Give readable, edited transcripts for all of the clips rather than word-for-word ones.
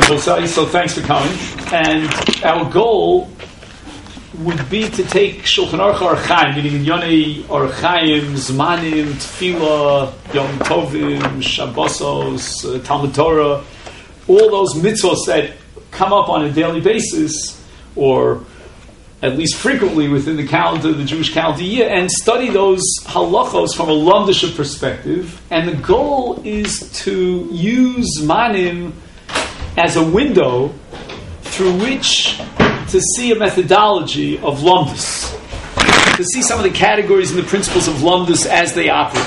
So thanks for coming. And our goal would be to take Shulchan Aruch Orach Chaim, meaning Yonei Orach Chaim, Zmanim, Tefillah, Yom Tovim, Shabbosos, Talmud Torah, all those mitzvahs that come up on a daily basis, or at least frequently within the calendar, the Jewish calendar year, and study those halachos from a lamdisha perspective. And the goal is to use Zmanim as a window through which to see a methodology of lumdus, to see some of the categories and the principles of lumdus as they operate.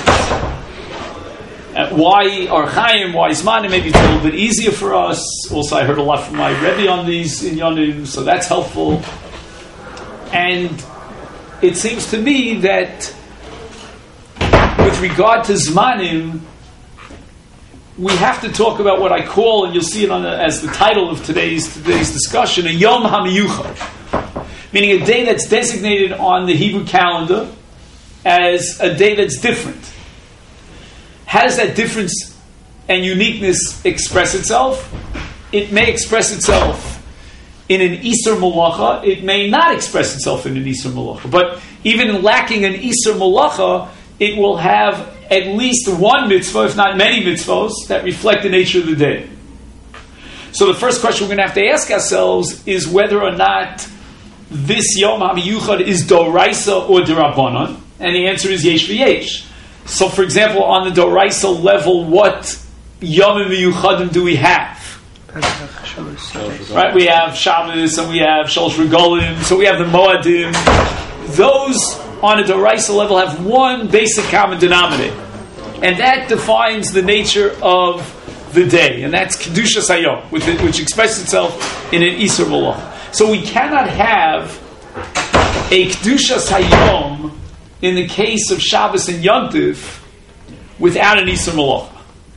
Why Orach Chaim, why Zmanim, maybe it's a little bit easier for us. Also, I heard a lot from my Rebbe on these in Yonim, so that's helpful. And it seems to me that with regard to Zmanim, we have to talk about what I call, and you'll see it as the title of today's discussion, a Yom HaMiyuchad, meaning a day that's designated on the Hebrew calendar as a day that's different. How does that difference and uniqueness express itself? It may express itself in an Isur Malacha. It may not express itself in an Isur Malacha. But even lacking an Isur Malacha, it will have at least one mitzvah, if not many mitzvahs, that reflect the nature of the day. So the first question we're going to have to ask ourselves is whether or not this Yom HaMiyuchad is Doraisa or D'Rabbanan, and the answer is Yesh v'Yesh. So for example, on the Doraisa level, what Yom HaMiyuchadim do we have? Right, we have Shabbos and we have Shalosh Regalim, so we have the Moadim. Those on a Doraisa level have one basic common denominator, and that defines the nature of the day, and that's Kedushas Hayom, which expresses itself in an Isur Malacha. So we cannot have a Kedushas Hayom in the case of Shabbos and Yom Tov without an Isur Malacha.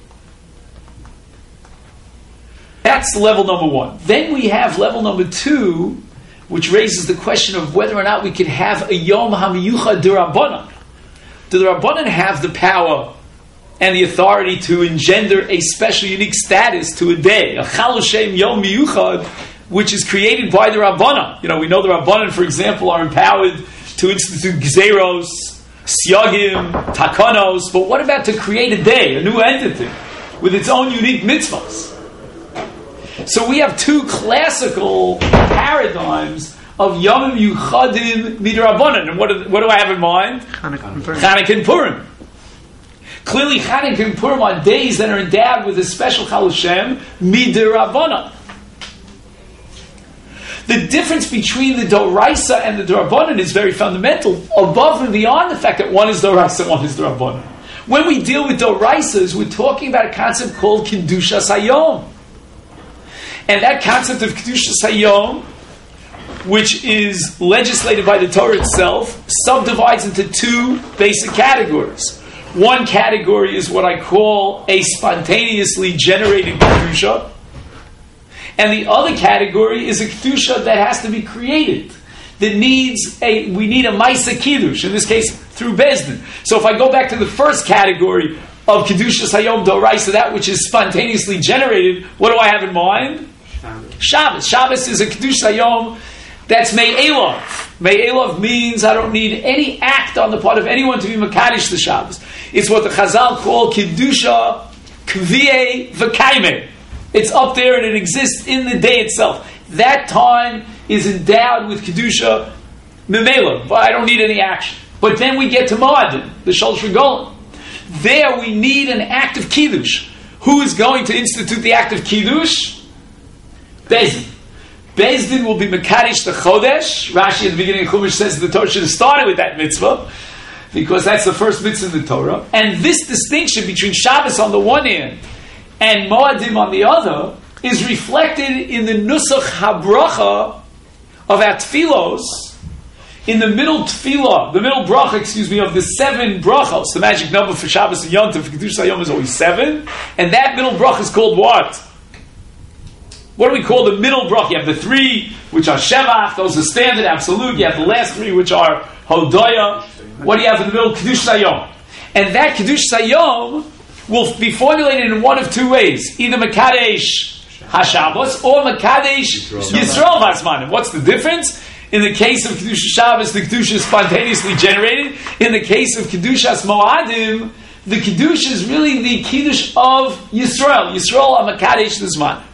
That's level number one. Then we have level number two, which raises the question of whether or not we can have a Yom HaMiyuchad D'Rabbanan. Do the Rabbanan have the power and the authority to engender a special, unique status to a day, a Chal Hashem Yom Miyuchad, which is created by the Rabbanan? You know, we know the Rabbanan, for example, are empowered to institute Gzeros, Siyagim, Takanos, but what about to create a day, a new entity, with its own unique mitzvahs? So we have two classical paradigms of Yom Yuchadim Midrabanan. And what do I have in mind? Chanukah and Purim. Clearly, Chanukah and Purim are days that are endowed with a special Chal Hashem Midrabanan. The difference between the Doraisa and the D'Rabbanan is very fundamental, above and beyond the fact that one is Doraisa and one is D'Rabbanan. When we deal with Doraisas, we're talking about a concept called Kedushas Hayom. And that concept of Kedushas Hayom, which is legislated by the Torah itself, subdivides into two basic categories. One category is what I call a spontaneously generated Kedusha, and the other category is a Kedusha that has to be created, that we need a Maisa Kiddush, in this case through Bezdin. So if I go back to the first category of Kedushas Hayom Doraisa, that which is spontaneously generated, what do I have in mind? Shabbos. Shabbos is a Kedushas Hayom that's Me'elov. Me'elov means I don't need any act on the part of anyone to be Makadosh the Shabbos. It's what the Chazal call Kedusha Kviye V'kaime. It's up there and it exists in the day itself. That time is endowed with Kedusha Memela, but I don't need any action. But then we get to Moadim, the Shalosh Regalim. There we need an act of Kiddush. Who is going to institute the act of Kiddush? Bezdin. Bezdin will be Mekadosh the Chodesh. Rashi at the beginning of Chumash says the Torah should have started with that mitzvah, because that's the first mitzvah in the Torah. And this distinction between Shabbos on the one hand and Moadim on the other is reflected in the Nusach HaBracha of our Tfilos, in the middle Tfilah, the middle bracha, of the 7 brachos. The magic number for Shabbos and Yom Tov, for Kedushas Hayom, is always 7. And that middle bracha is called what? What do we call the middle bracha? You have the 3, which are Shevach, those are standard, absolute. You have the last 3, which are Hodoya. What do you have in the middle? Kedushas Hayom. And that Kedushas Hayom will be formulated in one of two ways. Either Mekadesh HaShabbos or Makadesh Yisrael Vazmanim. What's the difference? In the case of Kedusha Shabbos, the Kedusha is spontaneously generated. In the case of Kedushas Moadim, the Kedusha is really the Kiddush of Yisrael. Yisrael HaMakadesh Vazmanim.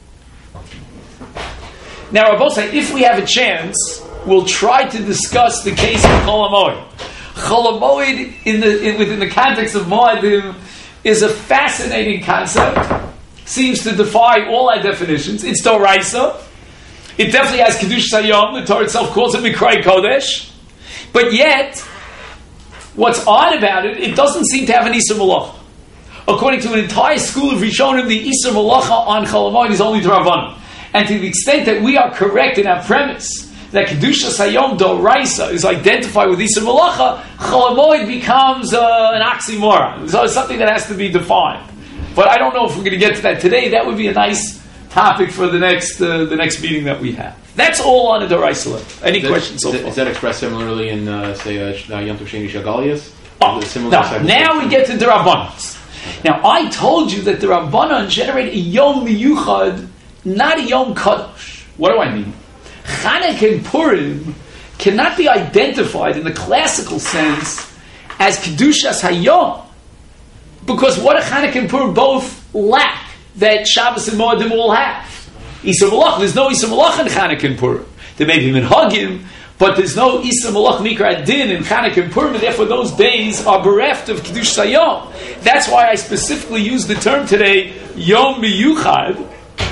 Now, Rabbi say, if we have a chance, we'll try to discuss the case of Chol HaMoed. Chol HaMoed, within the context of Moadim, is a fascinating concept. Seems to defy all our definitions. It's Doraisa. It definitely has Kedusha Hayom. The Torah itself calls it Mikrei Kodesh. But yet, what's odd about it, it doesn't seem to have an Isur Malacha. According to an entire school of Rishonim, the Isur Malacha on Chol HaMoed is only D'Rabbanan. And to the extent that we are correct in our premise that Kedusha Hayom Doraisa is identified with Isur Malacha, Chol HaMoed becomes an oxymoron. So it's something that has to be defined. But I don't know if we're going to get to that today. That would be a nice topic for the next meeting that we have. That's all on the Doraisa level. Any questions so far? Is that expressed similarly in, say, Yom Tov Sheni Shagalias? Now we get to the Rabbanans. Now, I told you that the Rabbanan generate a Yom Miyuchad, not a Yom Kadosh. What do I mean? Chanukah and Purim cannot be identified in the classical sense as Kedushas Hayom. Because what do Chanukah and Purim both lack that Shabbos and Moedim all have? Isur Malach. There's no Isur Malach in Chanukah and Purim. There may be Minhagim, but there's no Isur Malach Mikra Adin in Chanukah and Purim, and therefore those days are bereft of Kiddush Hayom. That's why I specifically use the term today, Yom Miyuchad.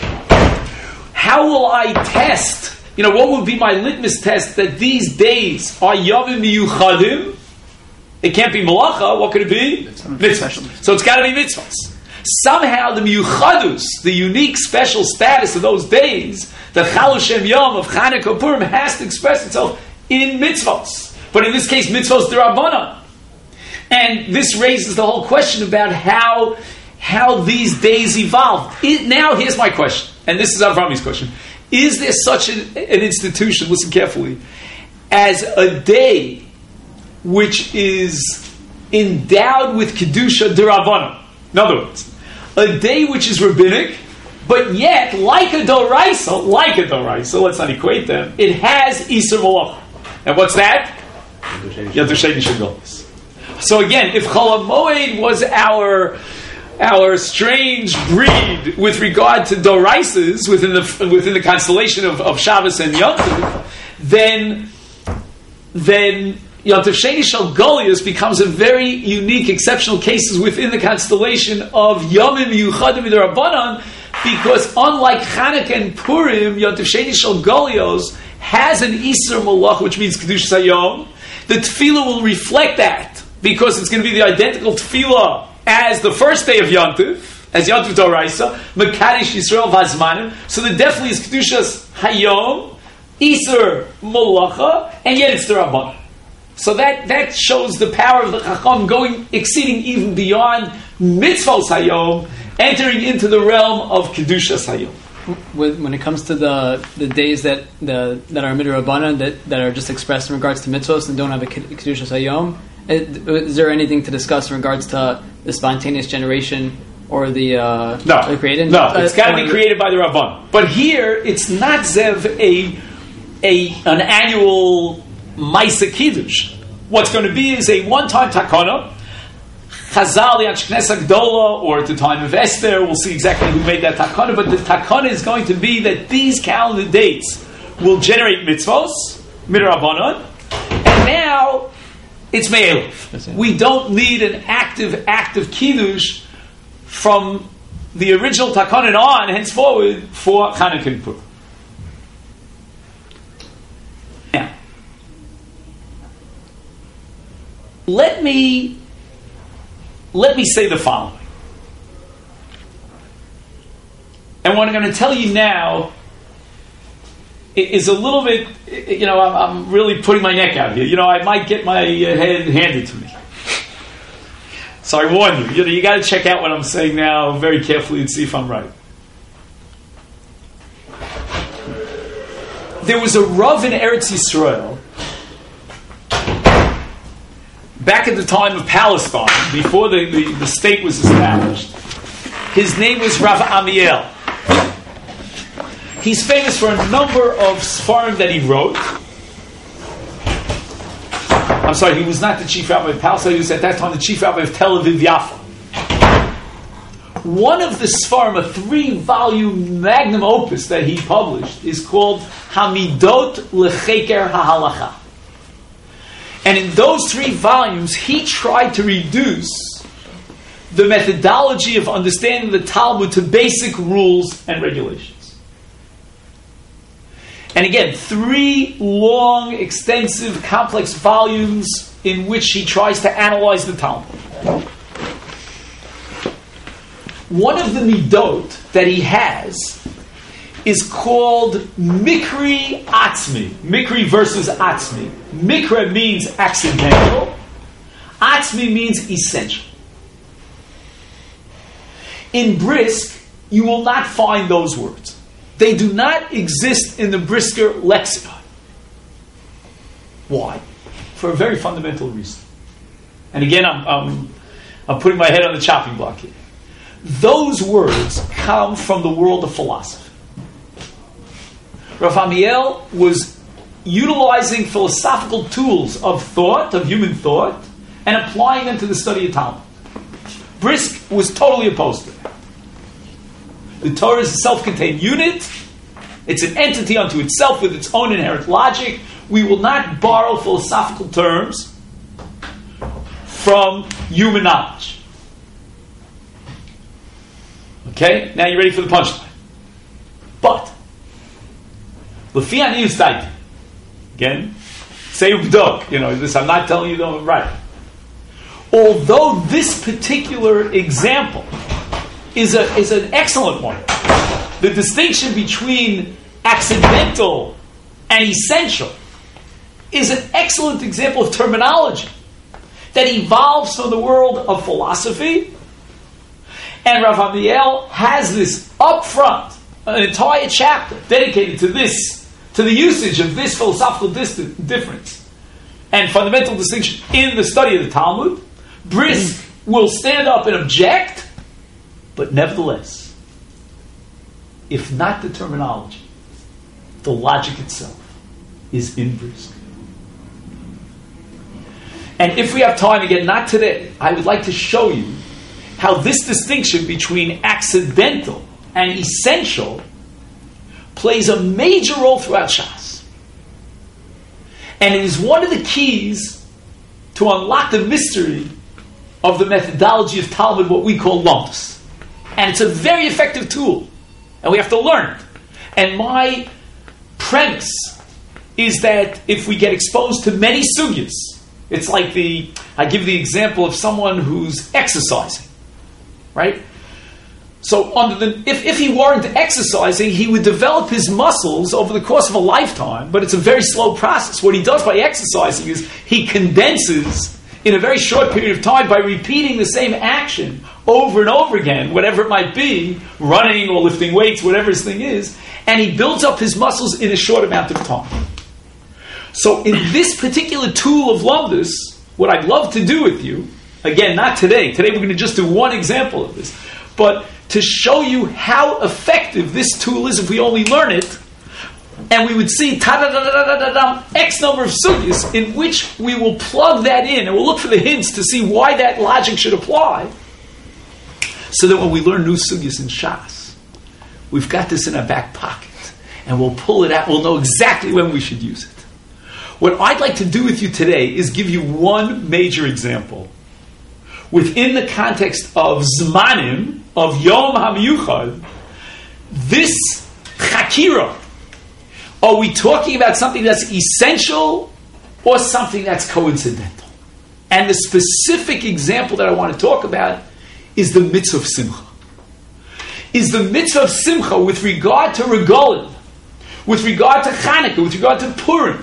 How will I test? What would be my litmus test that these days are Yom Miyuchadim? It can't be Malacha. What could it be? Mitzvahs. So it's got to be mitzvahs. Somehow the Miyuchadus, the unique special status of those days, the Chal Shem Yom of Chanukah Purim, has to express itself in mitzvahs. But in this case, mitzvahs d'Rabbanan. And this raises the whole question about how these days evolved. Now here's my question, and this is Avrami's question. Is there such an institution, listen carefully, as a day which is endowed with Kedusha d'Rabbanan? In other words, a day which is rabbinic, but yet, like a Doraisa, let's not equate them, it has Isur Malacha. And what's that? Yom Tov Sheni Shagalias. So again, if Chol HaMoed was our strange breed with regard to Doraisas within the constellation of Shabbos and Yom Tov, then Yom Tov Sheni Shagalias becomes a very unique, exceptional case within the constellation of Yomim Yuchadim D'Rabbanan, because unlike Chanukah and Purim, Yom Tov Sheni Shagalias has an Isur Malach, which means Kedusha Hayom. The Tefillah will reflect that, because it's going to be the identical Tefillah as the first day of Yom Tov, as Yom Tov Doraisa, Mekadesh Yisrael Vazmanim. So there definitely is Kedushas Hayom, Isur Malacha, and yet it's the Rabbanan. So that shows the power of the Chacham exceeding even beyond Mitzvos Hayom, entering into the realm of Kedushas Hayom. When it comes to the days that are Midrabbanan, that are just expressed in regards to mitzvos and don't have a Kedushas Hayom, is there anything to discuss in regards to the spontaneous generation or the created? No, it's got to be created by the Rabban. But here, it's not Zev an annual Maisa Kiddush. What's going to be is a one-time takana. Chazal Yad Shknes Agdola, or at the time of Esther, we'll see exactly who made that takana. But the takana is going to be that these calendar dates will generate mitzvos, midrabanan, and now it's me'elef. We don't need an active kiddush from the original takana on, henceforward, for Chanukah and Purim. Now, let me say the following. And what I'm going to tell you now is a little bit, I'm really putting my neck out here. I might get my head handed to me. So I warn you, you got to check out what I'm saying now very carefully and see if I'm right. There was a Rav in Eretz Yisrael back at the time of Palestine, before the state was established. His name was Rav Amiel. He's famous for a number of Sfarim that he wrote. I'm sorry, he was not the chief rabbi of Palestine, he was at that time the chief rabbi of Tel Aviv Yaffa. One of the Sfarim, a 3-volume magnum opus that he published, is called Hamidot Lecheker HaHalacha. And in those 3 volumes, he tried to reduce the methodology of understanding the Talmud to basic rules and regulations. And again, 3 long, extensive, complex volumes in which he tries to analyze the Talmud. One of the midot that he has is called Mikri Atzmi. Mikri versus Atzmi. Mikra means accidental. Atzmi means essential. In Brisk, you will not find those words. They do not exist in the Brisker lexicon. Why? For a very fundamental reason. And again, I'm putting my head on the chopping block here. Those words come from the world of philosophy. Rav Amiel was utilizing philosophical tools of thought, of human thought, and applying them to the study of Talmud. Brisk was totally opposed to that. The Torah is a self-contained unit. It's an entity unto itself with its own inherent logic. We will not borrow philosophical terms from human knowledge. Okay? Now you're ready for the punchline. But, Lefi ani ustaiti. Again, say ubdok. This I'm not telling you though I'm right. Although this particular example is an excellent one, the distinction between accidental and essential is an excellent example of terminology that evolves from the world of philosophy. And Rav Amiel has this up front, an entire chapter dedicated to the usage of this philosophical difference and fundamental distinction in the study of the Talmud. Brisk will stand up and object, but nevertheless, if not the terminology, the logic itself is in Brisk. And if we have time, again, not today, I would like to show you how this distinction between accidental and essential plays a major role throughout Shas. And it is one of the keys to unlock the mystery of the methodology of Talmud, what we call lumps. And it's a very effective tool. And we have to learn it. And my premise is that if we get exposed to many sugyas, it's like I give the example of someone who's exercising. Right? So if he weren't exercising, he would develop his muscles over the course of a lifetime, but it's a very slow process. What he does by exercising is he condenses in a very short period of time by repeating the same action over and over again, whatever it might be, running or lifting weights, whatever his thing is, and he builds up his muscles in a short amount of time. So in this particular tool of Lumdus, what I'd love to do with you, again, not today. Today we're going to just do one example of this. But to show you how effective this tool is if we only learn it, and we would see X number of sugyas in which we will plug that in, and we'll look for the hints to see why that logic should apply, so that when we learn new sugyas in Shas, we've got this in our back pocket, and we'll pull it out, we'll know exactly when we should use it. What I'd like to do with you today is give you one major example within the context of Zmanim, of Yom HaMiyuchad. This Chakira, are we talking about something that's essential or something that's coincidental? And the specific example that I want to talk about is the mitzvah of Simcha. Is the mitzvah of Simcha with regard to Regalim, with regard to Chanukah, with regard to Purim.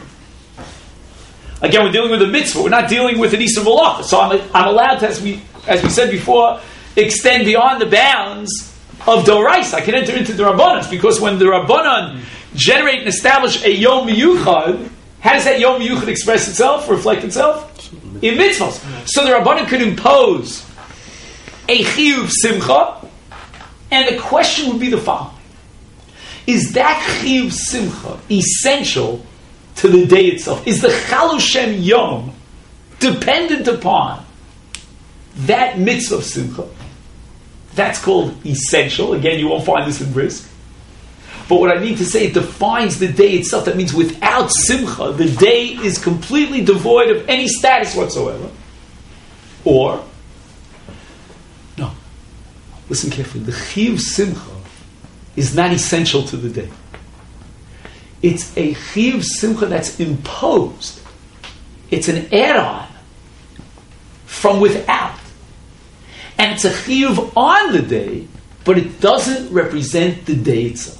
Again, we're dealing with a mitzvah. We're not dealing with an Issa Malacha. So I'm allowed to, as we said before, extend beyond the bounds of Doraisa. I can enter into the Rabbanan, because when the Rabbanan generate and establish a Yom Miyuchad, how does that Yom Miyuchad express itself, reflect itself? In mitzvahs. So the Rabbanan could impose a Chiyuv Simcha, and the question would be the following. is that chiyuv simcha essential to the day itself? Is the Chal Shem Yom dependent upon that mitzvah of simcha? That's called essential. Again, you won't find this in Brisk. But what I mean to say, it defines the day itself. That means without simcha, the day is completely devoid of any status whatsoever. Or, no, listen carefully, the chiyuv simcha is not essential to the day. It's a chiyuv simcha that's imposed. It's an add-on from without. And it's a chiyuv on the day, but it doesn't represent the day itself.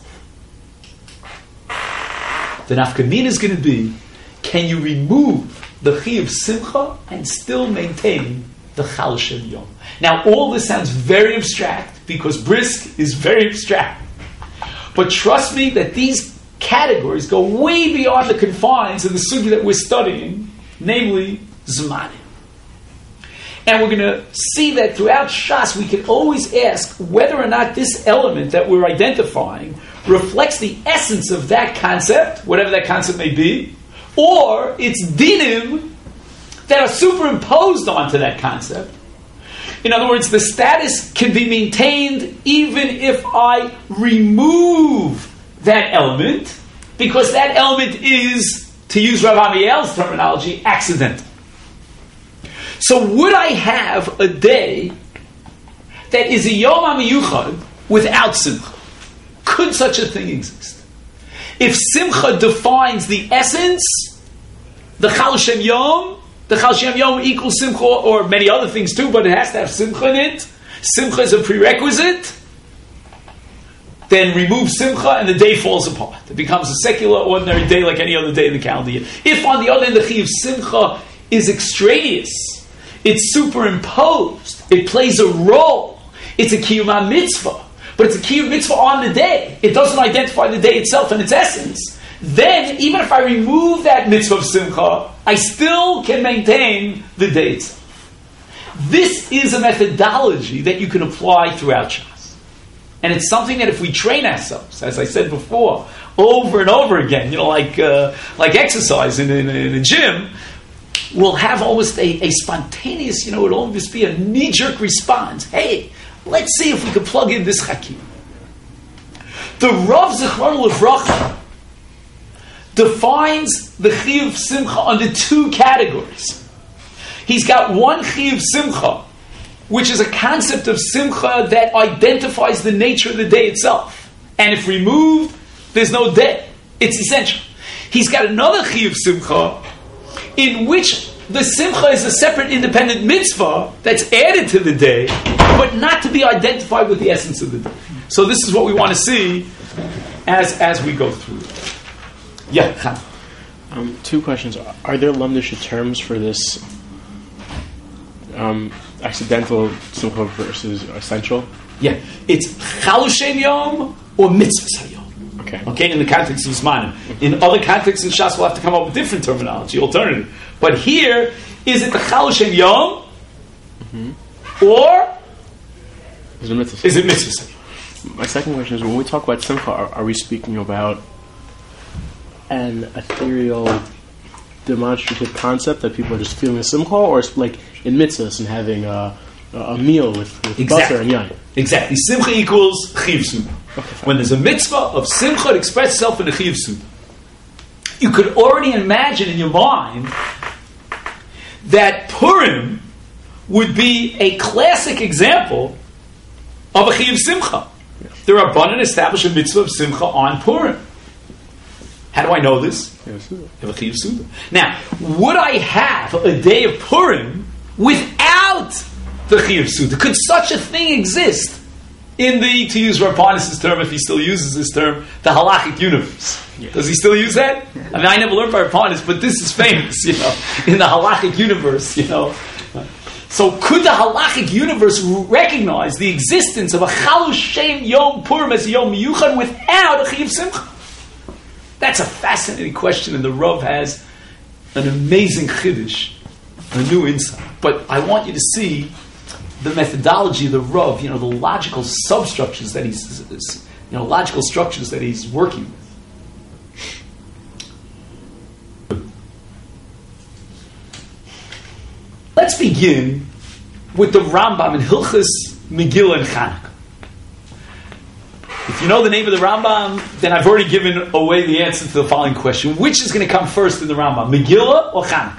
The nafkamina is going to be, can you remove the chiyuv simcha and still maintain the Chal Shem Yom? Now, all this sounds very abstract because Brisk is very abstract. But trust me that these categories go way beyond the confines of the sugya that we're studying, namely Zmanim. And we're going to see that throughout Shas we can always ask whether or not this element that we're identifying reflects the essence of that concept, whatever that concept may be, or it's dinim that are superimposed onto that concept. In other words, the status can be maintained even if I remove that element, because that element is, to use Rav Amiel's terminology, accidental. So would I have a day that is a Yom HaMiyuchad without Simcha? Could such a thing exist? If Simcha defines the essence, the Chal Shem Yom, the Chal Shem Yom equals Simcha, or many other things too, but it has to have Simcha in it. Simcha is a prerequisite. Then remove Simcha and the day falls apart. It becomes a secular, ordinary day like any other day in the calendar year. If on the other hand the Chiyuv Simcha is extraneous, it's superimposed, it plays a role, it's a Kiyum mitzvah, but it's a Kiyum mitzvah on the day, it doesn't identify the day itself and its essence, then even if I remove that mitzvah of Simcha, I still can maintain the day itself. This is a methodology that you can apply throughout Shas. And it's something that if we train ourselves, as I said before, over and over again, like exercise in a gym, we'll have almost a spontaneous, it'll almost be a knee-jerk response. Hey, let's see if we can plug in this Chakim. The Rav Zichron Livracha defines the Chiyuv Simcha under two categories. He's got one Chiyuv Simcha, which is a concept of Simcha that identifies the nature of the day itself. And if removed, there's no day. It's essential. He's got another Chiyuv Simcha in which the Simcha is a separate independent mitzvah that's added to the day, but not to be identified with the essence of the day. So this is what we want to see as we go through it. Yeah, Khan. Two questions. Are there lamdish terms for this accidental Simcha versus essential? Yeah. It's Chal Shem Yom or Mitzvah Hayom. Okay, in the context of Zmanim. In other contexts in Shas, we'll have to come up with different terminology, alternative. But here, is it the Chal Shem Yom? Or is it Mitzvah? My second question is, when we talk about Simcha, are we speaking about an ethereal, demonstrative concept that people are just feeling a Simcha, or it's like in mitzvahs and having a meal with butter and yain? Exactly. Simcha equals Chiyuv Suda. When there's a mitzvah of Simcha, it expresses itself in a Chiyuv Suda. You could already imagine in your mind that Purim would be a classic example of a Chiyuv Simcha. There are abundant established a mitzvah of Simcha on Purim. How do I know this? You have a Chiyuv Suda. Now, would I have a day of Purim without the Chiyuv Suda? Could such a thing exist in the, to use Rabbanis' term, if he still uses this term, the halachic universe? Yes. Does he still use that? I mean, I never learned by Rabbanis, but this is famous, in the halachic universe, So could the halachic universe recognize the existence of a Chal Shem Yom Purim as a Yom Miyuchad without a Chiyuv Simcha? That's a fascinating question, and the Rav has an amazing chiddush, a new insight. But I want you to see the methodology of the Rav, the logical substructures that logical structures that he's working with. Let's begin with the Rambam in Hilchos Megillah and Chanukah. If you know the name of the Rambam, then I've already given away the answer to the following question. Which is going to come first in the Rambam, Megillah or Chanukah?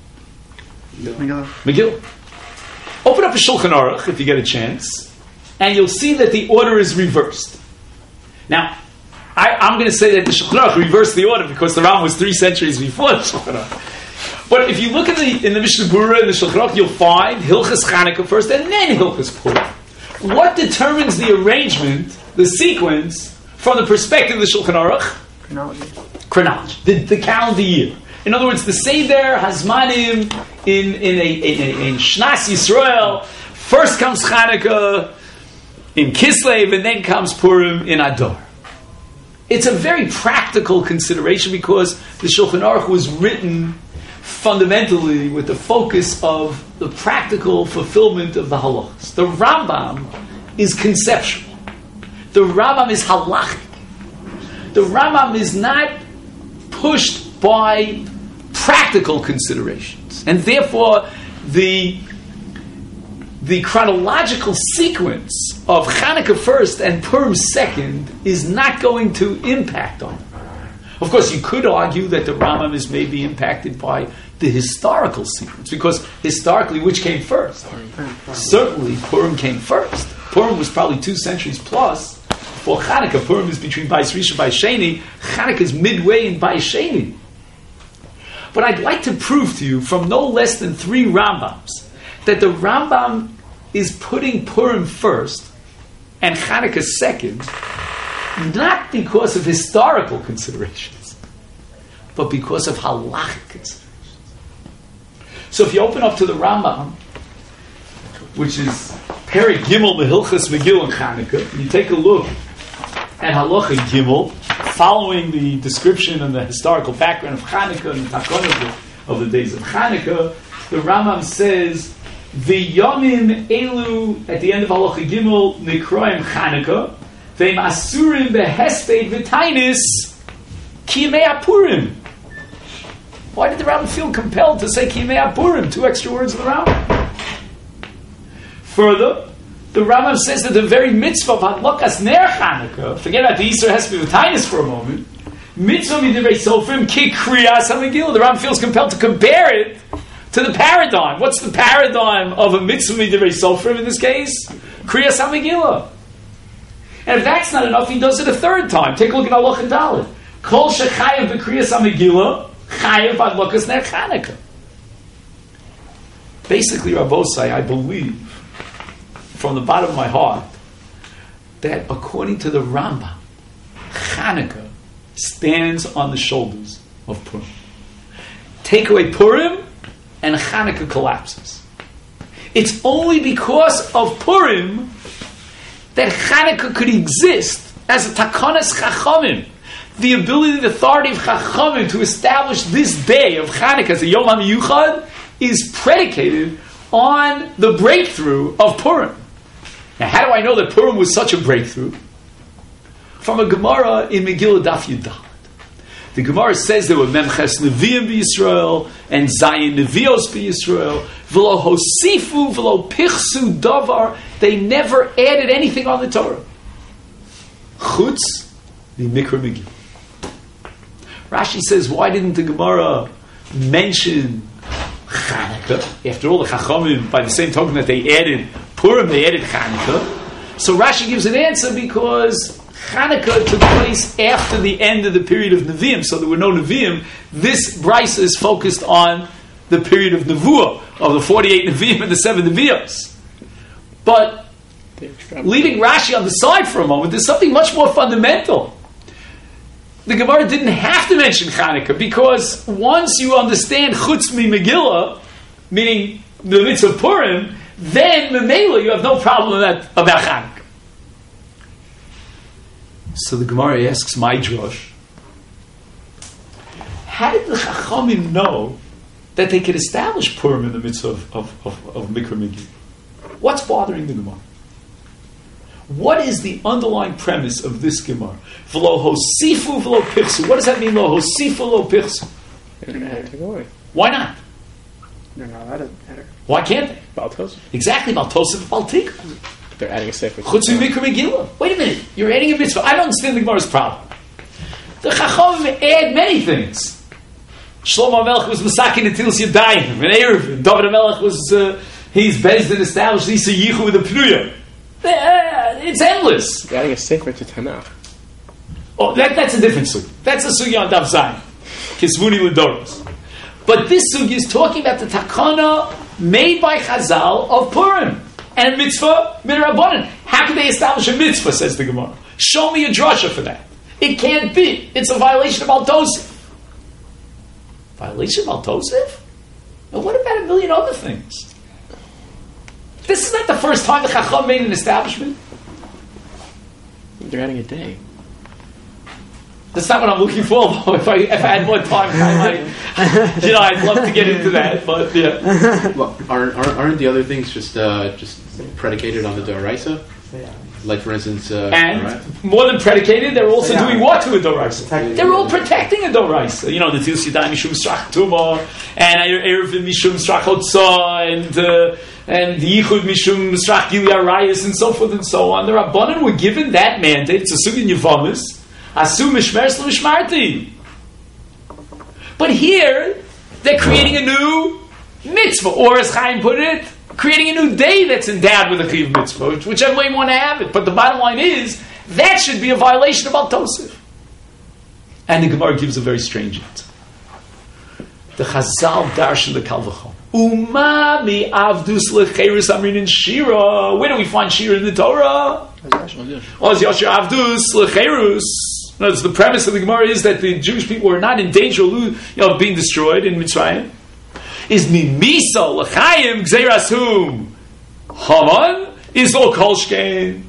Megillah. Open up a Shulchan Aruch if you get a chance, and you'll see that the order is reversed. Now, I'm going to say that the Shulchan Aruch reversed the order because the Rambam was 3 centuries before the Shulchan Aruch. But if you look in the Mishnah Berurah and the Shulchan Aruch, you'll find Hilchos Chanukah first and then Hilchos Purim. What determines the arrangement, the sequence, from the perspective of the Shulchan Aruch? Chronology. The calendar year. In other words, the Seder Hazmanim in Shnas Yisrael, first comes Chanukah in Kislev, and then comes Purim in Adar. It's a very practical consideration because the Shulchan Aruch was written fundamentally with the focus of the practical fulfillment of the halachas. The Rambam is conceptual. The Rambam is halachic. The Rambam is not pushed by practical considerations. And therefore, the chronological sequence of Chanukah first and Purim second is not going to impact on it. Of course, you could argue that the Rambam is maybe impacted by the historical sequence, because historically, which came first? Certainly, Purim came first. Purim was probably 2 centuries plus before Chanukah. Purim is between Bayis Rishon and Bayis Sheni. Chanukah is midway in Bayis Sheni. But I'd like to prove to you from no less than 3 Rambams that the Rambam is putting Purim first and Chanukah second, not because of historical considerations, but because of halachic considerations. So if you open up to the Rambam, which is Perek Gimel Mehilchos Megillah and Chanukah, and you take a look at Halacha Gimel, following the description and the historical background of Chanukah and the Takonos of the days of Chanukah, the Rambam says, V'yomim elu, at the end of Halacha Gimel, Nikroim Chanukah, V'im asurim behesped v'tainis ki yemei HaPurim. Why did the Rambam feel compelled to say ki yemei HaPurim? 2 extra words of the Rambam. Further, the Rambam says that the very mitzvah of Hadlakas Ner Chanukah, forget about the Yisur Hesped v'tainis for a moment, mitzvah midivrei sofrim ki kriyas HaMegillah. The Rambam feels compelled to compare it to the paradigm. What's the paradigm of a mitzvah midivrei sofrim in this case? Kriyas HaMegillah. And if that's not enough, he does it a 3rd time. Take a look at Halacha Dalet. Kol shechayev b'kriyas HaMegillah, chayev adlakas ner Chanukah. Basically, Rabbosai, I believe, from the bottom of my heart, that according to the Rambam, Chanukah stands on the shoulders of Purim. Take away Purim, and Chanukah collapses. It's only because of Purim that Chanukah could exist as a Takonos Chachamim. The ability, the authority of Chachamim to establish this day of Chanukah as a Yom HaMiyuchad is predicated on the breakthrough of Purim. Now, how do I know that Purim was such a breakthrough? From a Gemara in Megillah Daf Yud. The Gemara says there were Memches Nevi'im b'Yisrael and Zayin Nevios b'Yisrael. V'lo hosifu v'lo pichsu davar. They never added anything on the Torah. Chutz the Mikra Megillah. Rashi says, why didn't the Gemara mention Chanukah? After all, the Chachamim, by the same token that they added Purim, they added Chanukah. So Rashi gives an answer because Chanukah took place after the end of the period of Nevi'im, so there were no Nevi'im. This Brisa is focused on the period of Nevuah, of the 48 Nevi'im and the 7 Nevi'os. But leaving Rashi on the side for a moment, there's something much more fundamental. The Gemara didn't have to mention Chanukah because once you understand Chutz mi Megillah, meaning the mitzvah of Purim, then Memela you have no problem about Chanukah. So the Gemara asks Midrash, how did the Chachamim know that they could establish Purim in the midst of Mikra Megillah? What's bothering the Gemara? What is the underlying premise of this Gemara? V'lo hosifu v'lo pichsu. What does that mean, lo hosifu lo pichsu? Why not? They're not allowed to enter. Why can't they? Baltos. Exactly, Baltosif Baltik. They're adding a sefer. Chutzu Mikra Megillah. Wait a minute, you're adding a mitzvah. I don't understand the Gemara's problem. The Chachamim add many things. Shlomo HaMelech was Masakin Netilas Yadayim. And Erev, David HaMelech was, he's Bezdin established Isa Yichu with a Pnuya. It's endless. They're adding a sefer to Tanakh. Oh, that's a different sugi. That's a sugi on Daf Zayin. Kisvuni L'Doros. But this sugi is talking about the takana made by Chazal of Purim. And a mitzvah, midrabanan. How can they establish a mitzvah, says the Gemara? Show me a drasha for that. It can't be. It's a violation of Al-Tosif. Violation of Al-Tosif? Now what about a million other things? This is not the first time the Chacham made an establishment. They're adding a day. That's not what I'm looking for. If I had more time, I'd love to get into that. But yeah. Well, aren't the other things just predicated on the Doraisa? Like for instance, and more than predicated, they're also doing what to a Doraisa? They're all protecting a Doraisa. You know, the Tilas Yadayim Mishum Strach Tumah, and Erevin Mishum Strach Hotza, and the Yichud Mishum Strach Gili Arayis, and so forth and so on. The Rabbanan were given that mandate. It's a Sugin Yevamis. Asu Mishmeres L'Mishmarti. But here, they're creating a new mitzvah, or as Chaim put it, creating a new day that's endowed with a Chiyuv mitzvah, whichever way you want to have it. But the bottom line is, that should be a violation of Al-Tosif. And the Gemara gives a very strange answer. The Chazal darshan the Kal V'chol. Uma mi avdus lecheirus amrin in Shira. Where do we find Shira in the Torah? Oh, it's Yosher avdus lecheirus. No, the premise of the Gemara is that the Jewish people were not in danger of being destroyed in Mitzrayim. Is mimisa l'chayim gzeirashum Haman is lo kolshkein.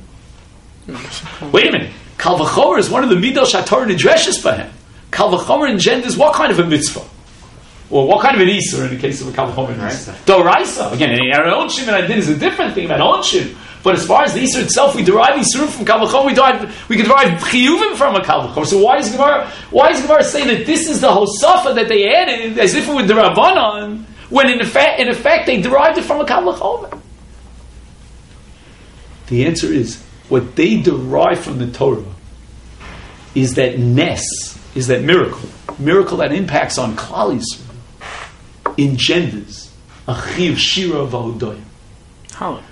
Wait a minute. Kal v'chomer is one of the midos shator nidreshes for him. Kal v'chomer engenders what kind of a mitzvah? Or what kind of an Isur in the case of a Kal v'chomer? Doraisa. Again, Onshim and Adin is a different thing about Onshim. But as far as the Isur itself, we derive Isur from Kal v'chomer. We can derive Chiyuvim from a Kal v'chomer. So why is Gemara saying that this is the Hosafa that they added as if it were the Rabbanon, when in effect they derived it from a Kal v'chomer? The answer is, what they derive from the Torah is that nes, is that miracle that impacts on Klal Yisrael, engenders a Chiyuv Shira v'Hodoyim. How?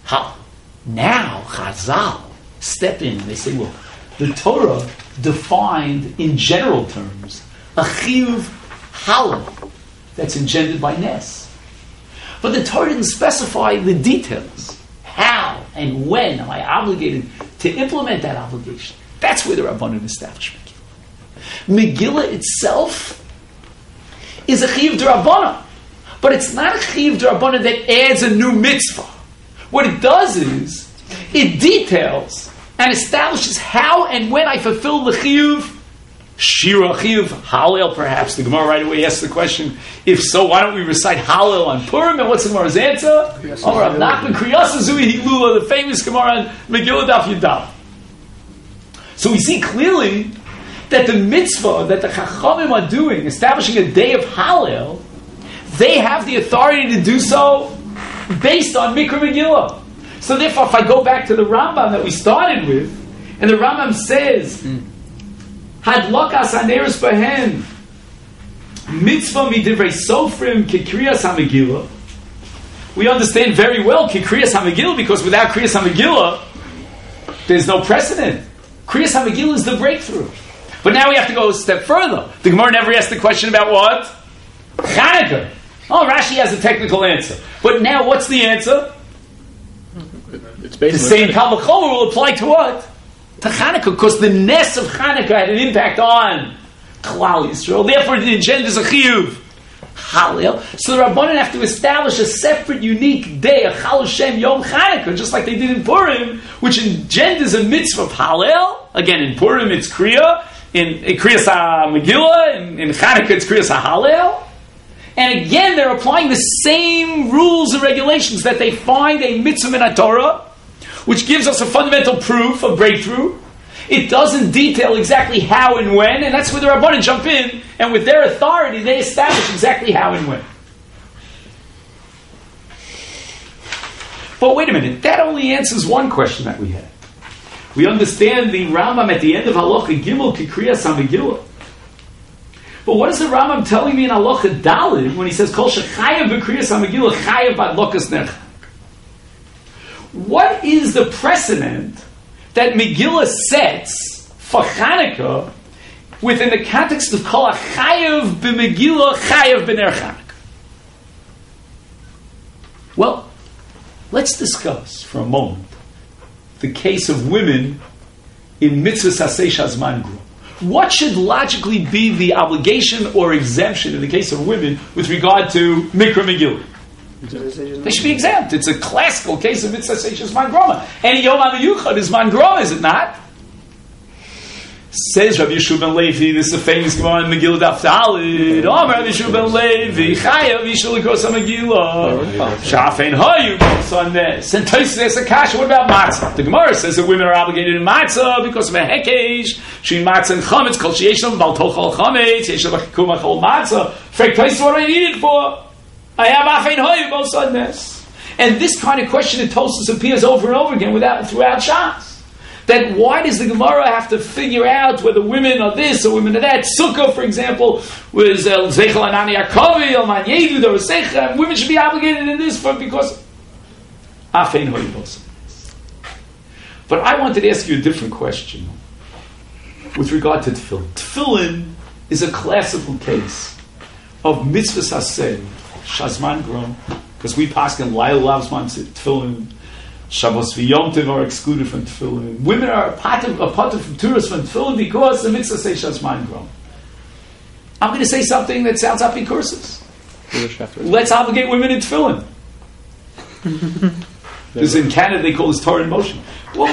Now Chazal step in and they say, well, the Torah defined in general terms a Chiyuv Halal that's engendered by nes. But the Torah didn't specify the details. How and when am I obligated to implement that obligation? That's where the Rabbanan established Megillah. Megillah itself is a Chiyuv D'Rabbanan, but it's not a Chiyuv D'Rabbanan that adds a new mitzvah. What it does is, it details and establishes how and when I fulfill the Chiyuv Shira, Chiyuv Halel, perhaps. The Gemara right away asks the question, if so, why don't we recite Halel on Purim? And what's the Gemara's answer? Rav Nachman Kriyasa Zui Hilula, the famous Gemara on Megillah Daf Yudal. So we see clearly that the mitzvah that the Chachamim are doing, establishing a day of Halel, they have the authority to do so based on Mikra Megillah. So therefore, if I go back to the Rambam that we started with, and the Rambam says, Hadlokas haneros behen mitzvah midivrei sofrim kikriyas hamegillah. We understand very well kikriyas hamegillah because without kriyas hamegillah, there's no precedent. Kriyas hamegillah is the breakthrough. But now we have to go a step further. The Gemara never asked the question about what? Chanukah. Oh, Rashi has a technical answer. But now what's the answer? It's the same Kal v'chomer will apply to what? To Chanukah, because the nes of Chanukah had an impact on Klal Yisrael. Therefore, it engenders a Chiyuv Halel. So the Rabbanan have to establish a separate, unique day, a Chal Shem Yom Chanukah, just like they did in Purim, which engenders a mitzvah of Halel. Again, in Purim it's Kriya, in Kriyas HaMegillah, in Chanukah it's Kriyas HaHalel. And again, they're applying the same rules and regulations that they find a mitzvah in a Torah, which gives us a fundamental proof of breakthrough. It doesn't detail exactly how and when, and that's where the Rabbanan jump in, and with their authority, they establish exactly how and when. But wait a minute, that only answers one question that we had. We understand the Rambam at the end of Halacha Gimel Kikriyas HaMegillah. But what is the Rambam telling me in Halacha Daled when he says Kol Shechayav B'Kriyas HaMegillah Chayav B'Adlokas Ner? What is the precedent that Megillah sets for Chanukah within the context of Kol HaChayav B'Megillah Chayav B'Ner Chanukah? Well, let's discuss for a moment the case of women in Mitzvah Saseh Shazman Grum. What should logically be the obligation or exemption in the case of women with regard to Mikra Megillah? They should be exempt. It's a classical case of Mitzvah Saseh Shazman Groma. Any Yom HaMiyuchad is Man Groma, is it not? Says Rabbi Yeshua ben Levi, this is a famous Gemara in Megillah Daf Daled. Rabbi Yeshua ben Levi, Chayav Yishul Likros HaMegillah. Shafein Hayu on this. And Tosfos asks a kasha, what about matzah? The Gemara says that women are obligated in matzah because of a hekesh. Between matzah and chametz, kol sheyeshem bal tochal chametz, yeshem b'chikum achol matzah. Frek Tosfos, what do I need it for? I have Afein Hayu both on this. And this kind of question in Tosfos appears over and over again throughout Shas. That why does the Gemara have to figure out whether women are this or women are that? Sukkah, for example, was Zeichel Anani Akavi, Alman Yedu, there was Secha. Women should be obligated in this because Afein Hoyibos. But I wanted to ask you a different question with regard to Tefillin. Tefillin is a classical case of Mitzvah Saseh, Shazman Grom, because we paskin Lail Lavzman Tefillin. Shabbos v'Yom Tov are excluded from Tefillin. Women are a part of from Turas from Tefillin because the mitzvah says Shazman Grom. I'm going to say something that sounds apicursus. Let's obligate women in Tefillin. Because in Canada they call this Torah in motion. Well,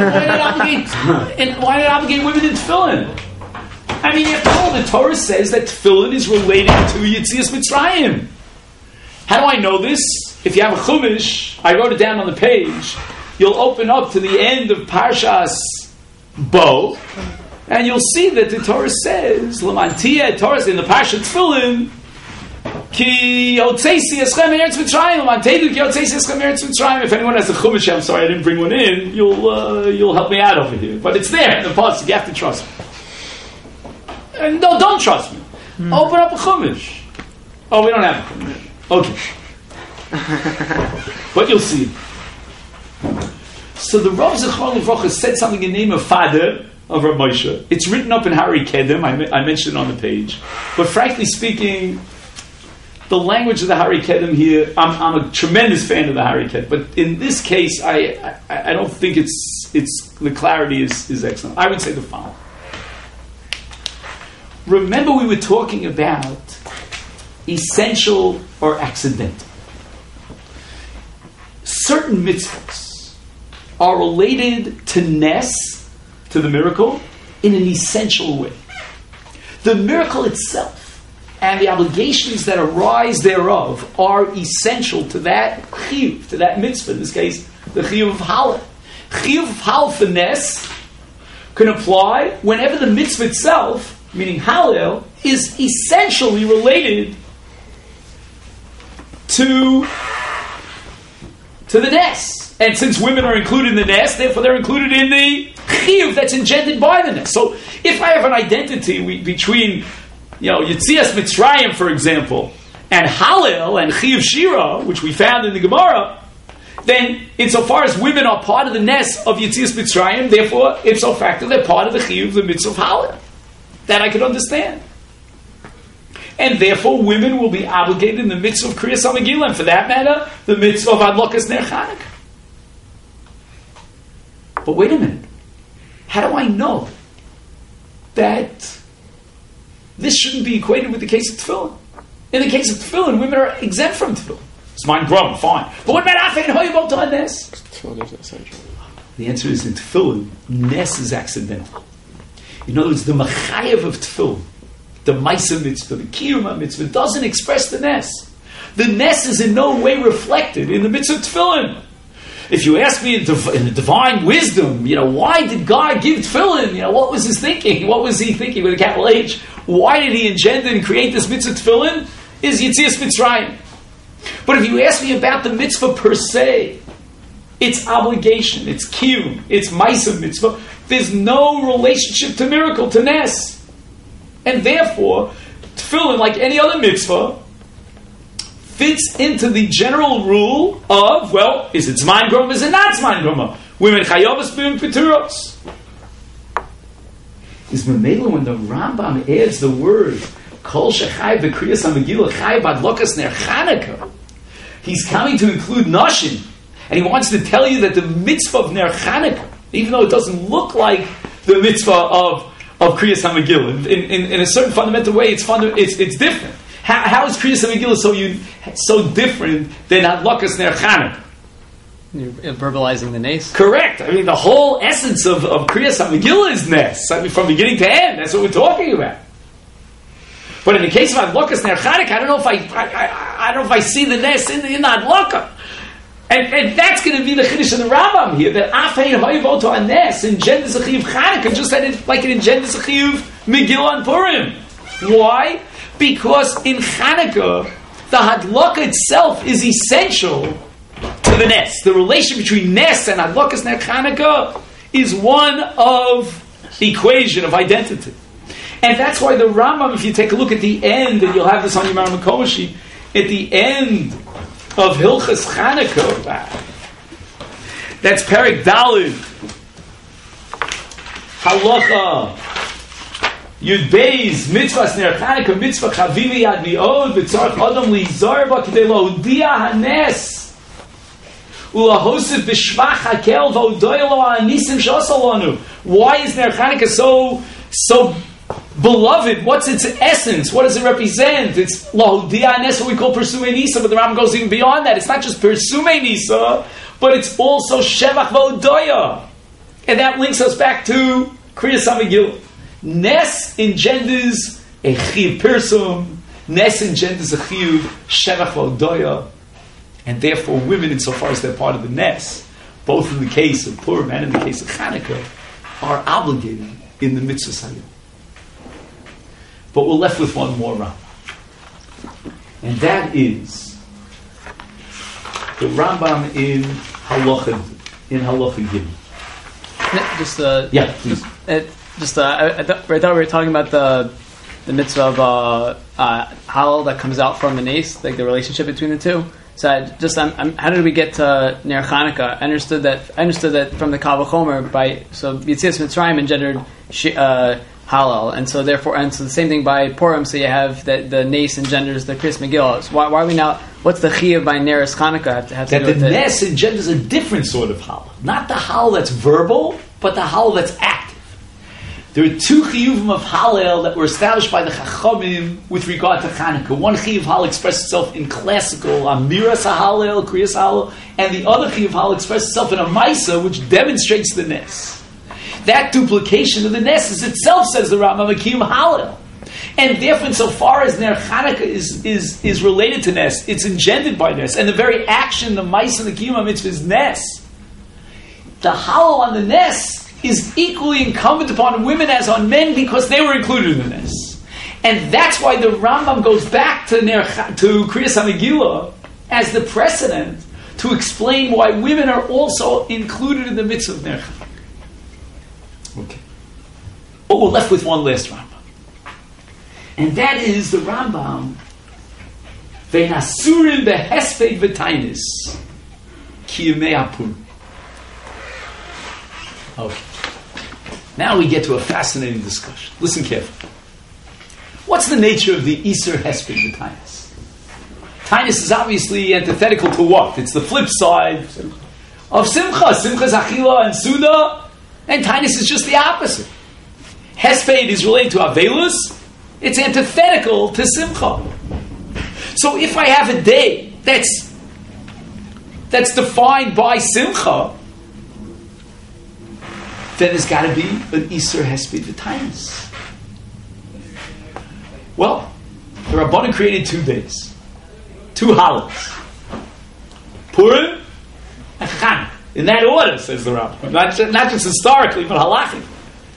why not obligate women in Tefillin? I mean, after all, the Torah says that Tefillin is related to Yetzias Mitzrayim. How do I know this? If you have a Chumash, I wrote it down on the page, you'll open up to the end of Parshas Bo, and you'll see that the Torah says, Lamantia, Torah in the Parsha Tefillin, Ki Yotzeisi Eschem Eretz Mitzrayim, Lamantedu Ki Yotzeisi Eschem Eretz Mitzrayim. If anyone has a Chumash, I'm sorry I didn't bring one in, you'll help me out over here. But it's there in the pasuk, you have to trust me. And no, don't trust me. Open up a Chumash. Oh, we don't have a Chumash. Okay. But you'll see. So the Rav Zichron Livrocha said something in the name of Father of Rav Moshe. It's written up in Hari Kedem. I mentioned it on the page. But frankly speaking, the language of the Hari Kedem here, I'm a tremendous fan of the Hari Kedem. But in this case, I don't think it's the clarity is excellent. I would say the following. Remember we were talking about essential or accidental. Certain mitzvahs are related to Nes, to the miracle, in an essential way. The miracle itself and the obligations that arise thereof are essential to that chiyuv, to that mitzvah, in this case, the chiyuv of Halal. Chiyuv of Halal for Nes can apply whenever the mitzvah itself, meaning Halal, is essentially related to the Nes. And since women are included in the Nes, therefore they're included in the chiyuv that's engendered by the Nes. So if I have an identity between, Yetzias Mitzrayim, for example, and Halal and chiyuv Shira, which we found in the Gemara, then insofar as women are part of the Nes of Yetzias Mitzrayim, therefore, ipso facto, they're part of the chiyuv, the mitzvah of Halal. That I can understand. And therefore, women will be obligated in the mitzvah of Kriyas HaMegillah, and for that matter, the mitzvah of Adlokas Ner Chanukah. But wait a minute. How do I know that this shouldn't be equated with the case of Tefillin? In the case of Tefillin, women are exempt from Tefillin. It's mine grum, fine. But what about Afein Hoyibot on Nes? Tefillin is essential. The answer is in Tefillin, Nes is accidental. In other words, the Machayev of Tefillin, the Maisa Mitzvah, the Kiyuma Mitzvah, doesn't express the Nes. The Nes is in no way reflected in the Mitzvah Tefillin. if you ask me in the divine wisdom, why did God give tefillin? What was his thinking? What was he thinking with a capital H? Why did he engender and create this mitzvah tefillin? Is Yetzias Mitzrayim. But if you ask me about the mitzvah per se, its obligation, its kiyum, its ma'aseh mitzvah, there's no relationship to miracle, to nes. And therefore, tefillin, like any other mitzvah, fits into the general rule of, is it zman groma, is it not zman groma? Women chayovas, women peturos. Is memela when the Rambam adds the word kol shechai b'kriyas hamegillah chai badlokas ner Chanukah, he's coming to include nashim, and he wants to tell you that the mitzvah of ner Chanukah, even though it doesn't look like the mitzvah of kriyas hamegillah, in a certain fundamental way, it's different. How is Kriyas HaMegillah so different than Hadlakas Ner Chanukah? You're verbalizing the nes. Correct. I mean, the whole essence of Kriyas HaMegillah is nes. I mean, from beginning to end. That's what we're talking about. But in the case of Hadlakas Ner Chanukah, I don't know if I see the nes in the Hadlaka. And that's going to be the Chiddush of the Rambam here, that Afein Hoyevoto Anes engenders a Chiyuv Chanukah, just like it engenders a Chiyuv Megillah and Purim. Why? Because in Chanukah, the Hadlaka itself is essential to the Nes. The relation between Nes and Hadlakas Ner Chanukah is one of the equation of identity. And that's why the Rambam, if you take a look at the end, and you'll have this on your Maram Komashi, at the end of Hilchas Chanukah, that's Perek Daled, Halacha Yud Beis, Mitzvah Ner Chanukah, Mitzvah Chavivi Yad Mi'od, V'tzarech Adam Lizar Ba K'dei Lo'odia Hanes, U'lahosef B'shvach HaKel V'odoy Lo Ha'anisim Sh'asa Lanu. Why is Ner Chanukah so beloved? What's its essence? What does it represent? It's Lahodia Hanes, what we call Persumei Nisa, but the Ram goes even beyond that. It's not just Persumei Nisa, but it's also Shevach V'odoya. And that links us back to Kriyas HaMegillah. Nes engenders a chiyuv pirsum. Nes engenders a chiyuv shevach v'odoya, and therefore women, insofar as they're part of the Nes, both in the case of Purim and in the case of Chanukah, are obligated in the mitzvah sayim. But we're left with one more Rambam, and that is the Rambam in Halacha Gimel. I thought we were talking about the mitzvah of halal that comes out from the nes, like the relationship between the two. So how did we get to Ner Chanukah? I understood that from the Kal V'chomer so Yetzias Mitzrayim engendered halal, and so the same thing by Purim. So you have that the nes engenders the Kriyas Megillah. So why are we now? What's the chiyuv by Neres Chanukah have to do with it? That the nes engenders a different sort of halal, not the halal that's verbal, but the halal that's active. There are two chiyuvim of halal that were established by the Chachamim with regard to Chanukah. One chiyuv halal expresses itself in classical amiras halal, kriyas halal, and the other chiyuv halal expresses itself in a ma'aseh, which demonstrates the nes. That duplication of the nes is itself, says the Rambam, a kiyum halal, and therefore, insofar as Ner Chanukah is related to nes, it's engendered by nes, and the very action, the ma'aseh, and the kiyum mitzvah is nes. The halal on the nes is equally incumbent upon women as on men because they were included in this. And that's why the Rambam goes back to Kriyas HaMegillah as the precedent to explain why women are also included in the mitzvah of Ner Chanukah. Okay. But we're left with one last Rambam. And that is the Rambam V'nasurim behesped v'tainis ki yemei HaPurim. Okay. Now we get to a fascinating discussion. Listen carefully. What's the nature of the Iser Hesped V'Tainis? Tainis is obviously antithetical to what? It's the flip side of Simcha. Simcha is Achila and Suda, and Tainis is just the opposite. Hesped is related to Avelus. It's antithetical to Simcha. So if I have a day that's defined by Simcha, then there's got to be an Iser Hesped V'Tainis. Well, the Rabbanan created 2 days, 2 holidays, Purim and Chanukah. In that order, says the Rambam. Not just historically, but halachically.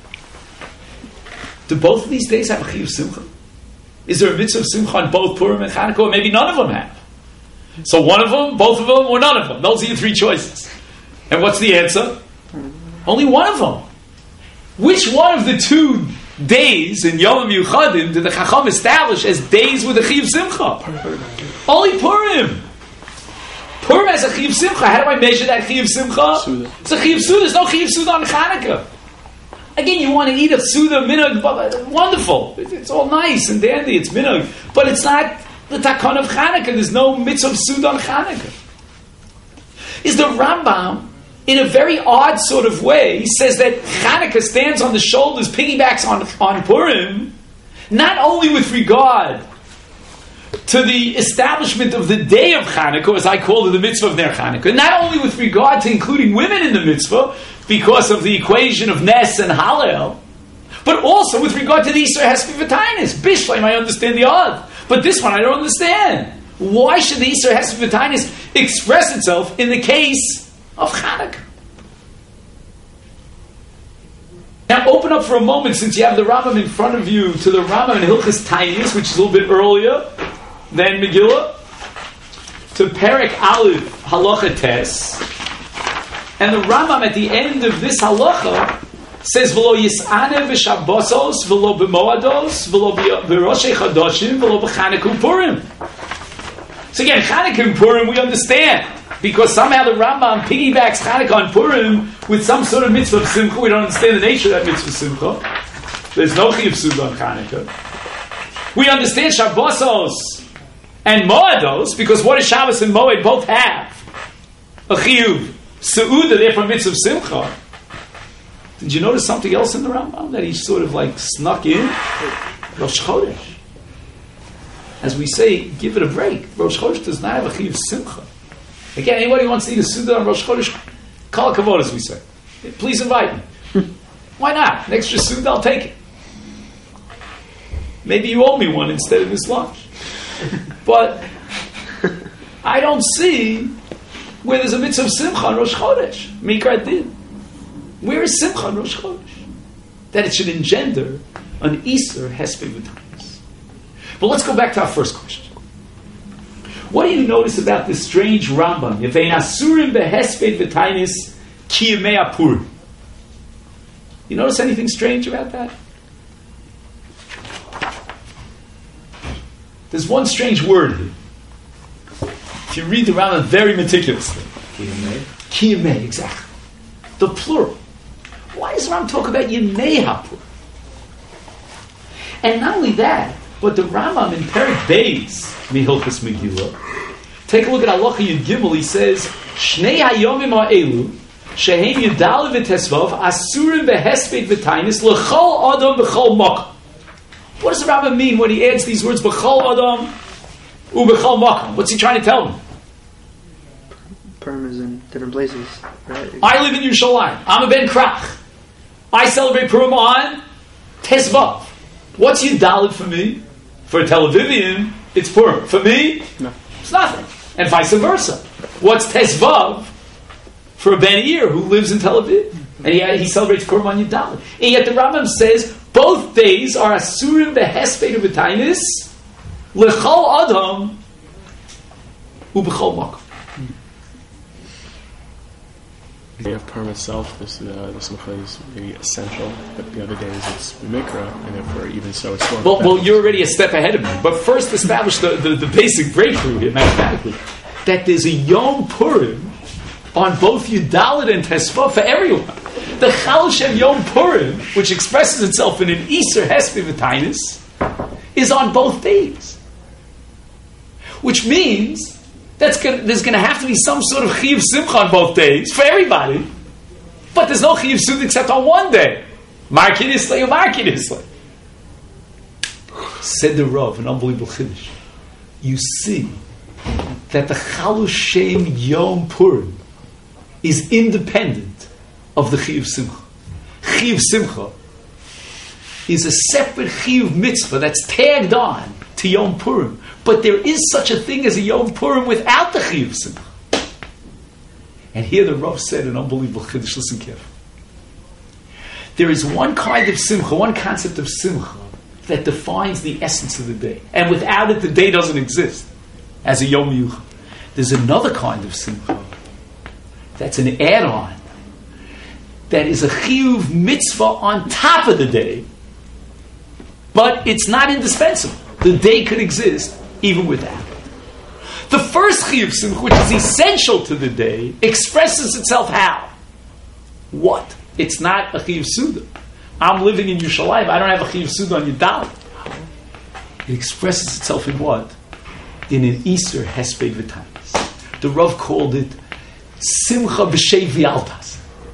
Do both of these days have a chiyuv simcha? Is there a mitzvah of simcha on both Purim and Chanukah? Or maybe none of them have. So one of them, both of them, or none of them. Those are your three choices. And what's the answer? Only one of them. Which one of the 2 days in Yom Yuchadim did the Chacham establish as days with a chiyuv simcha? Only Purim. Purim has a chiyuv simcha. How do I measure that chiyuv simcha? Suda. It's a chiyuv suda. There's no chiyuv suda on Chanukah. Again, you want to eat a suda minhag, wonderful. It's all nice and dandy. It's minhag, but it's not the takon of Chanukah. There's no mitzvah of suda on Chanukah. Is the Rambam, in a very odd sort of way, he says that Chanukah stands on the shoulders, piggybacks on Purim, not only with regard to the establishment of the day of Chanukah, as I call it, the mitzvah of Ner Chanukah, not only with regard to including women in the mitzvah, because of the equation of Nes and Hallel, but also with regard to the Isser Hesped V'Tainis. Bishleim, I understand the odd, but this one I don't understand. Why should the Isser Hesped V'Tainis express itself in the case of Chanukah? Now open up for a moment, since you have the Rambam in front of you, to the Rambam in Hilchos Tainis, which is a little bit earlier than Megillah, to Perek Aleph Halacha Tes. And the Rambam at the end of this halacha says, "V'lo yis'ane v'shabbosos, v'lo b'moados, v'lo b'roshei chadoshim, v'lo b'Chanukah Purim." So again, Chanukah and Purim we understand, because somehow the Rambam piggybacks Chanukah on Purim with some sort of mitzvah of simcha. We don't understand the nature of that mitzvah of simcha. There's no chiyuv suda on Chanukah. We understand Shabbosos and Moados, because what does Shabbos and Moed both have? A chiyuv Seuda, therefore mitzvah of simcha. Did you notice something else in the Rambam that he sort of like snuck in? Rosh Chodesh. As we say, give it a break. Rosh Chodesh does not have a chiyuv simcha. Again, anybody who wants to eat a Suda on Rosh Chodesh, kol kavod, as we say. Please invite me. Why not? An extra Suda, I'll take it. Maybe you owe me one instead of this lunch. But I don't see where there's a mitzvah of simcha on Rosh Chodesh. Mikra din. Where is simcha on Rosh Chodesh? That it should engender an Isser Hesped V'Tainis. But let's go back to our first question. What do you notice about this strange Rambam? Yevein asurim behesped v'tainis ki yemei Purim. You notice anything strange about that? There's one strange word here. If you read the Rambam very meticulously. Ki yemei, exactly. The plural. Why does the Rambam talk about yemei Purim? And not only that, but the Rambam in Perek Beis Mihilchos Megillah, take a look at Halacha Yud Gimel. He says, "Shnei hayomim ha'elu shehem Yudal v'Tesvav asurim behesped v'tainis l'chol adam b'chol makom." What does the Rambam mean when he adds these words b'chol adam u'b'chol makom? What's he trying to tell them? Purim is in different places, right? I live in Yerushalayim. I'm a Ben Krach. I celebrate Purim on Tesvav. What's Yudalid for me? For a Tel Avivian, it's Purim. For me, no. It's nothing. And vice versa. What's Tesvav for a Ben Ir who lives in Tel Aviv? And he celebrates Purim on Yudalid. And yet the Rambam says both days are Asurim behesped v'tainis l'chol adam u'b'chol makom. The day of Purim itself, the simcha is maybe essential, but the other days it's mikra, and therefore even so it's more. Well, you're already a step ahead of me. But first establish the basic breakthrough here mathematically. That there's a Yom Purim on both Yudalid and Tesvav for everyone. The Chal Shem Yom Purim, which expresses itself in an Isser Hesped V'Tainis, is on both days. Which means there's going to have to be some sort of chiyuv simcha on both days for everybody, but there's no chiyuv suda except on one day. Markin Islay or Markin Islay. Said the Rav, an unbelievable chiddush. You see that the Chal Shem Yom Purim is independent of the chiyuv simcha. Chiyuv simcha is a separate chiyuv mitzvah that's tagged on to Yom Purim. But there is such a thing as a Yom Purim without the chiyuv simcha. And here the Rav said an unbelievable chiddush. Listen carefully. There is one kind of simcha, one concept of simcha that defines the essence of the day. And without it, the day doesn't exist as a Yom Yuchad. There's another kind of simcha that's an add-on, that is a chiyuv mitzvah on top of the day, but it's not indispensable. The day could exist even without it. The first chiyuv simcha, which is essential to the day, expresses itself how? What? It's not a chiyuv suda. I'm living in Yerushalayim. I don't have a chiyuv suda on Yudal. It expresses itself in what? In an Easter hesped v'tanis. The Rav called it simcha b'shei v'altas.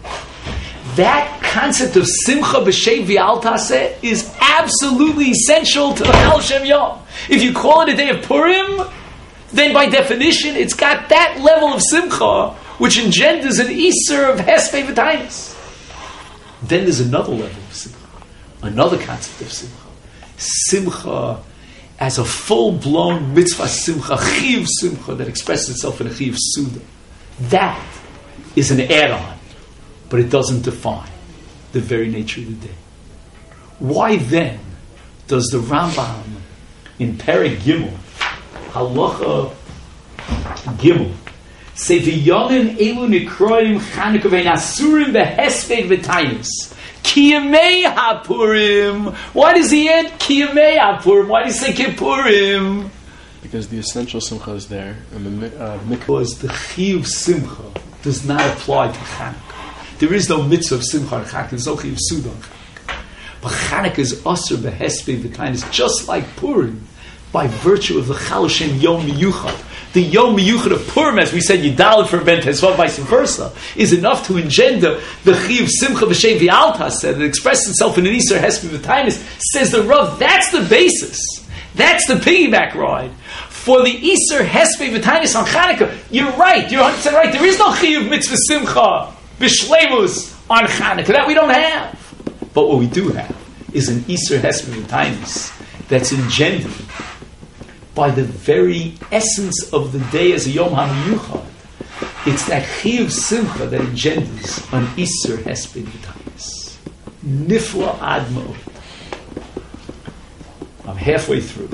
That concept of simcha b'shei v'altas is absolutely essential to the Chal Shem Yom. If you call it a day of Purim, then by definition it's got that level of simcha which engenders an Easter of hesped v'tanis. Then there's another level of simcha, another concept of simcha. Simcha as a full-blown mitzvah simcha, chiyuv simcha, that expresses itself in a chiyuv suda. That is an add-on, but it doesn't define the very nature of the day. Why then does the Rambam in Perek Gimel, Halacha Gimel, say v'yonim elu nikroim Chanukah v'nasurim v'hesped v'tainus kiyamei hapurim. Why does he add kiyamei hapurim? Why does he say kippurim? Because the essential simcha is there, and because the chiyuv simcha does not apply to Chanukah. There is no mitzvah of simcha on Chanukah. There's no chiyuv suda on Chanukah. But Chanukah is asur b'hesped v'tainus, just like Purim, by virtue of the Chal Hashem Yom Miyuchad. The Yom Miyuchad of Purim, as we said, Yidal for Ben Tezvav, vice versa, is enough to engender the Chiyuv Simcha B'Shei V'Altas that expresses itself in an Easter Hesped V'Tainus. Says the Rav, that's the basis. That's the piggyback ride for the Easter Hesped V'Tainus on Chanukah. You're right. You're 100% right. There is no Chiyuv Mitzvah Simcha B'Shleimus on Chanukah. That we don't have. But what we do have is an Easter Hesped V'Tainus that's engendered by the very essence of the day as a Yom HaMiyuchad. It's that Chiyuv Simcha that engenders an Easter Hesped V'Tainus. Nifla Ad Ma'od. I'm halfway through.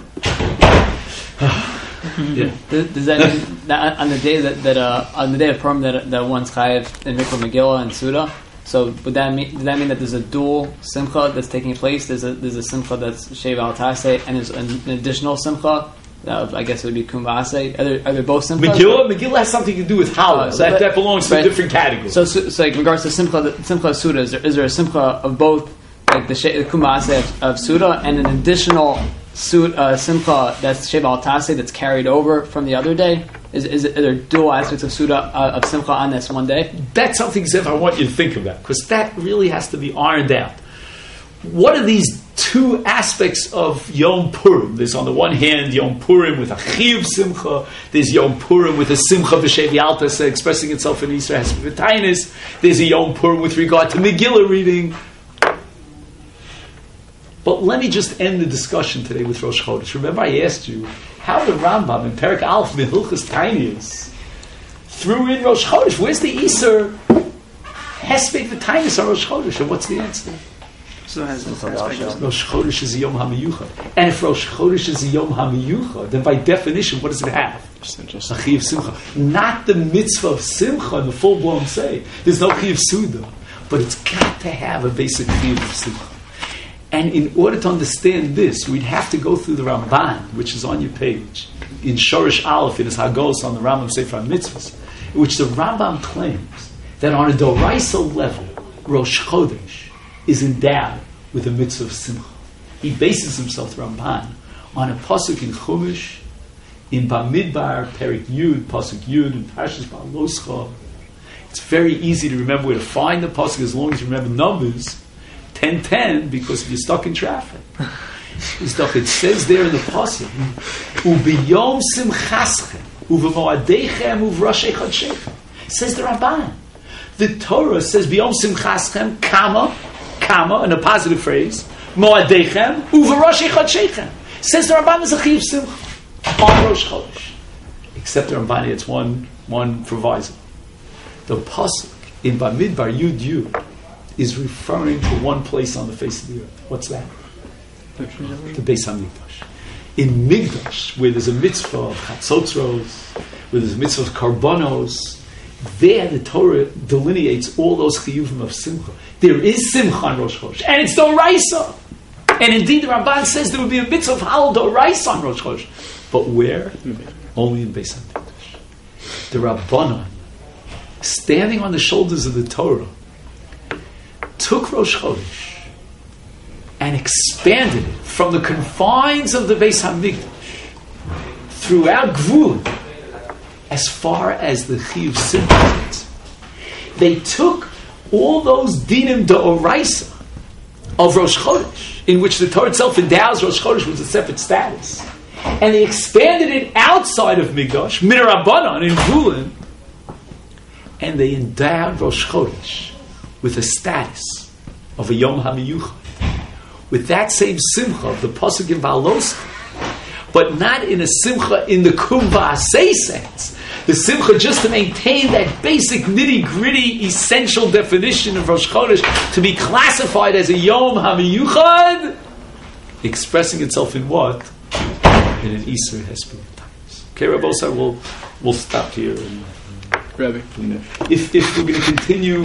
Yeah. Does that mean that on the day on the day of Purim that one's chayav in Mikvah Megillah and Suda? So does that mean that there's a dual simcha that's taking place? There's a simcha that's Sheva Al Taseh, and there's an additional simcha. I guess it would be Kumbase. Are they both simchas? Megillah has something to do with Hallel. That belongs to a different category. So like in regards to simcha Suda, is there a simcha of both, like the Kumbase of Suda, and an additional simcha that's Sheva Al Taseh that's carried over from the other day? Are there dual aspects of Suda of simcha on this one day? That's something, Zev, I want you to think about, because that really has to be ironed out. What are these two aspects of Yom Purim? There's on the one hand Yom Purim with a Chiyuv Simcha. There's Yom Purim with a Simcha B'Shei V'Altas expressing itself in Easter Hesped V'Tainus. There's a Yom Purim with regard to Megillah reading. But let me just end the discussion today with Rosh Chodesh. Remember I asked you how the Rambam in Perek Aleph Mehilchas Tainus threw in Rosh Chodesh. Where's the Easter Hesped V'Tainus on Rosh Chodesh? And what's the answer? So has Rosh Chodesh is a Yom HaMiyuchad. And if Rosh Chodesh is a Yom HaMiyuchad, then by definition, what does it have? A Chiyuv Simcha. Not the mitzvah of Simcha in the full-blown say. There's no Chiyuv Suda. But it's got to have a basic Chiyuv of Simcha. And in order to understand this, we'd have to go through the Ramban, which is on your page, in Shorish Aleph, in his Hagos on the Rambam Sefer HaMitzvahs, in which the Rambam claims that on a Doraisa level, Rosh Chodesh is endowed with a mitzvah of simcha. He bases himself, the Ramban, on a pasuk in Chumash, in Bamidbar, Perek Yud, pasuk Yud, in Parshas Ba'aloscha. It's very easy to remember where to find the pasuk as long as you remember numbers 10:10, because if you're stuck in traffic. It says there in the pasuk, Ubiyom simchaschem, uvemoadechem uvrashei chodshechem. Says the Ramban. The Torah says Biyom simchaschem, comma, in a positive phrase, moadechem uvrashei chodshechem. Says the Ramban is a chiyuv simcha on Rosh Chodesh. Except the Ramban, it's one proviso. The pasuk in Bamidbar Yud Yud is referring to one place on the face of the earth. What's that? The Beis Hamikdash. In Migdash, where there's a mitzvah of Chatzotzros, where there's a mitzvah of Karbonos, there the Torah delineates all those chiyuvim of Simcha. There is Simcha on Rosh Chodesh, and it's Doraisa. And indeed, the Ramban says there would be a mitzvah of Halal Doraisa on Rosh Chodesh. But where? Only in Beis Hamikdash. The Rabbanan, standing on the shoulders of the Torah, took Rosh Chodesh and expanded it from the confines of the Beis Hamikdash throughout Gvul as far as the Chiyuv Simcha. They took all those dinim d'oraisa of Rosh Chodesh, in which the Torah itself endows Rosh Chodesh with a separate status, and they expanded it outside of Migdash, Midrabanan in Gvulin, and they endowed Rosh Chodesh with a status of a Yom HaMiyuchad, with that same simcha of the pasuk in Valos, but not in a simcha in the kum va'aseh sense. The simcha just to maintain that basic nitty-gritty essential definition of Rosh Chodesh to be classified as a Yom HaMiyuchad, expressing itself in what? In an Isser Hesped times. Okay, Rabbi Osar, we'll stop here. And, Rabbi. if we're going to continue